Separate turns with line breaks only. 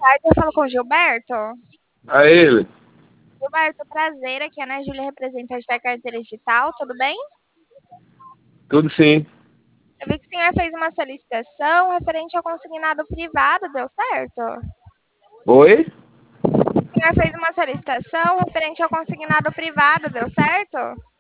tarde, eu falo com o Gilberto.
A ele.
Gilberto, prazer, aqui é a Ana Júlia, representante da carteira digital, tudo bem?
Tudo sim.
Eu vi que o senhor fez uma solicitação referente ao consignado privado, deu certo?
Oi?
O senhor fez uma solicitação referente ao consignado privado, deu certo?